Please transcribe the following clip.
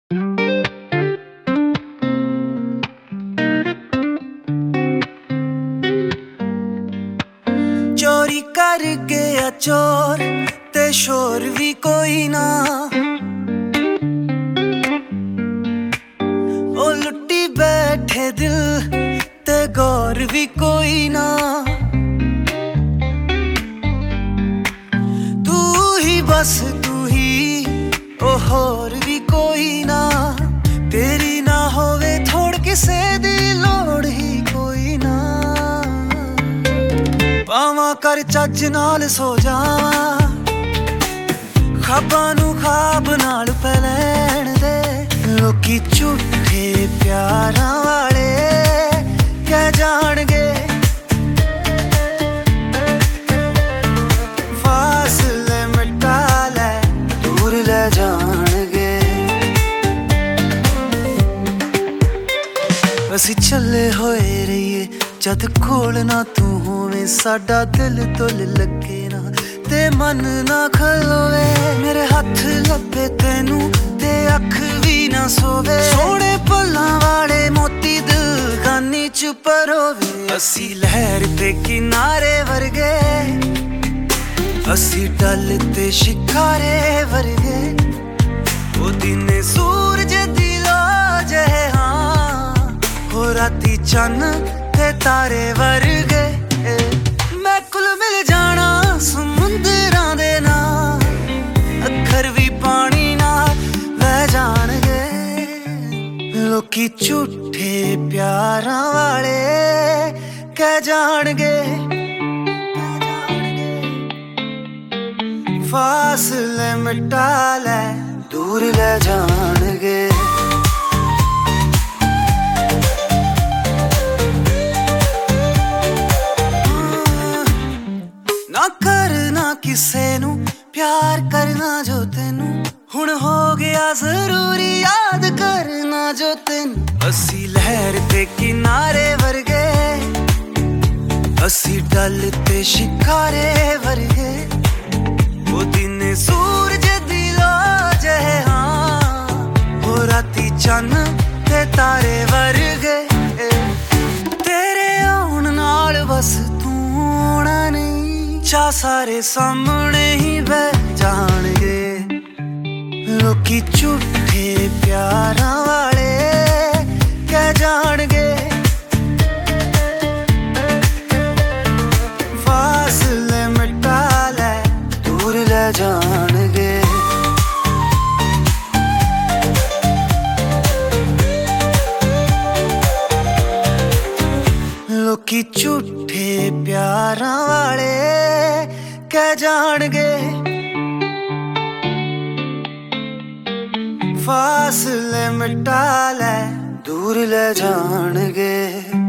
चोरी कर गया चोर ते शोर भी कोई ना, ओ लुटी बैठे दिल ते गौर भी कोई ना। तू ही बस तू ही, ओ होर भी कोई ना। तेरी ना होवे थोड़ किसे दी लोड़ ही कोई ना। पावां कर चज नाल सो जावां, ख्वाबां नू ख्वाब नाल पै लैण दे। लोकी झूठे प्यारां वाले कह जाणगे, फासले मिटा लै दूर ले जाणगे। असीं चले होए रहीए जद कोल ना तू होवे, साडा दिल तुल लगे ना ते मन ना खलोवे। मेरे हथ लब्बे तेनू ते अख भी ना सोवे, सोने पल्लां वाले मोती दिल खानी च परोवे। असी लहर ते किनारे वर्गे, असी डल ते शिकारे वर्गे। ओ दिने सूरज दी लो जहे हाँ, हो राती चन्न ते तारे वर्गे। मैं कुल मिल जाना समुंदरां दे नाल, अखर भी पानी नाल वह जाणगे। लोकी झूठे प्यारां वाले कह जाणगे, फासले मिटा लै दूर ले जाणगे। ना करना किसे नू प्यार करना जो तेनू, हुण हो गया जरूरी याद करना जो तेनू। असी लहर ते किनारे वर्गे, असी डल ते शिकारे वर्गे। वो दिन सूरज दी लो जहे हाँ, हो राती चन्न ते तारे वर्गे। तेरे आउण नाल बस तू आउणा नहीं, चा सारे सामने ही बह जाणगे। लोकी झूठे प्यारां वाले कह जाणगे, फासले मिटा लै दूर ले जाणगे। लोकी झूठे प्यारां वाले कह जाणगे, फासले मिटा लै दूर ले जाणगे।